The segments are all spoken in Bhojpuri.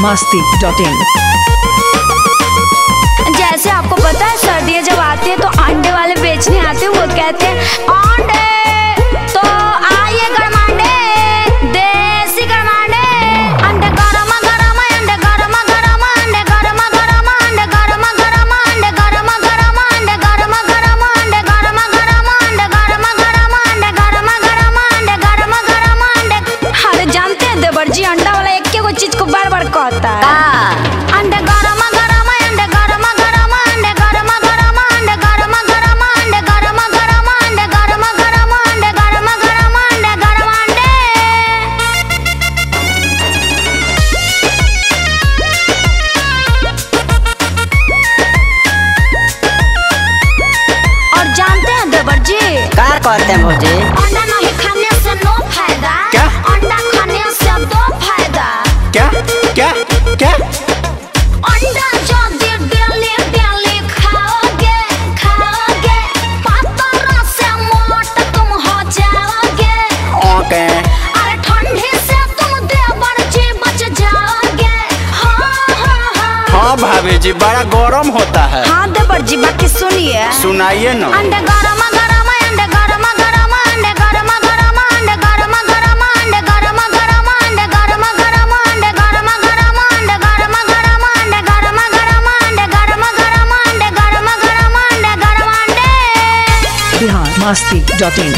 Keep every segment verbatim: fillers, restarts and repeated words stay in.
मस्ती डॉट इन। जैसे आपको पता है सर्दियाँ जब आती है तो अंडे वाले बेचने आते हैं, वो कहते हैं अंडे तो आइए गरम अंडे, देसी गरम अंडे, अंडे गरम गरम, अंडे गरम गरम, अंडे गरम गरम, अंडे गरम गरम, अंडे गरम गरम, अंडे गरम गरम, अंडे गरम गरम, अंडे गरम गरम, अंडे गरम गरम, अंडे गरम गरम, अंडे। अरे जानते हैं देवर जी, अंडा वाला एक के वो चीज को बार बार कहता है अंडे गरम गरम, अंडे गरम गरम, अंडे गरम गरम, अंडे गरम गरम, अंडे गरम गरम, अंडे गरम गरम, अंडे गरम गरम, अंडे गरम अंडे। और जानते हैं देवर जी क्या कहते हैं भौजी? अंडा नहीं खाने से नो फायदा, क्या? अंडा खाने से दो फायदा। क्या क्या क्या? अंडा जो डेली डेली खाओगे खाओगे पातरा से मोट तुम हो जाओगे। ओके। अरे ठंडी से तुम देवर जी बच जाओगे। हाँ हाँ हाँ हाँ भाभी जी, बड़ा गरम होता है। हाँ देवर जी, बाकी सुनिए, सुनाइए ना। अंडे गरम गरम, अंडे गरम गरम, अंडे गरम गरम, अंडे गरम गरम, अंडे गरम गरम, अंडे गरम गरम, अंडे गरम गरम, अंडे गरम गरम, अंडे गरम गरम, अंडे गरम गरम, अंडे गरम गरम, अंडे गरम अंडे। Bihar Masti dot in.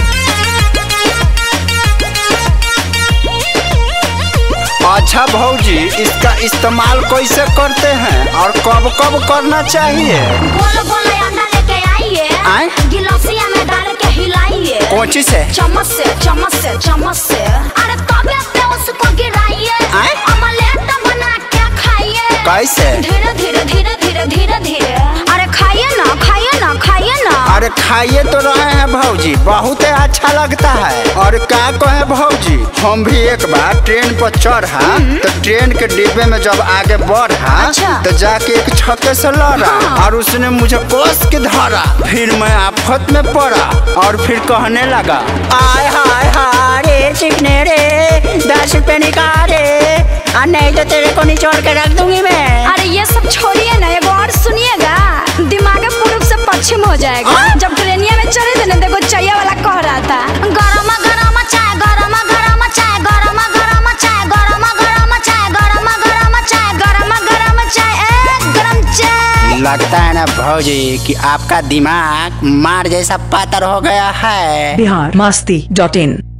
अच्छा भौजी, इसका इस्तेमाल कैसे करते हैं और कब कब करना चाहिए? गोल गोल अंडा लेके आइए, आए? गिलासिया में डाल के हिलाइए। कौची से? चम्मच से चम्मच से चम्मच से। अरे तबे पे उसको गिराइए, आए? ऑमलेट बना के खाइए। कैसे? धीरे धीरे धीरे धीरे धीरे धीरे। अरे खाइए ना खाइए ना खाइए ना। अरे खाइए तो रहे हैं भौजी, बहुत अच्छा लगता है। और क्या कहे भौजी, हम भी एक बार ट्रेन पर चढ़ा तो ट्रेन के डिब्बे में जब आगे बढ़ा अच्छा। तो जाके एक छक्के से लड़ा हाँ। और उसने मुझे कस के धरा। फिर मैं आफत में पड़ा और फिर कहने लगा, आय हाय हाय रे चिकने रे, दस रुपए निकाले, नहीं तो तेरे को निचोड़ के रख दूंगी मैं। अरे ये सब छोड़िए ना, एगो और सुनिएगा, दिमाग पूर्व से पश्चिम हो जाएगा। हाँ? जब ट्रेनिया में चढ़े थे ना, देखो चैया वाला कह रहा था गरम गरम चाय, गरम गरम चाय, गरम गरम चाय, गरम गरम चाय, गरम गरम चाय, गरम गरम चाय, ए गरम चाय। लगता है ना भौजी कि आपका दिमाग मार जैसा पातर हो गया है। बिहार मस्ती डॉट इन।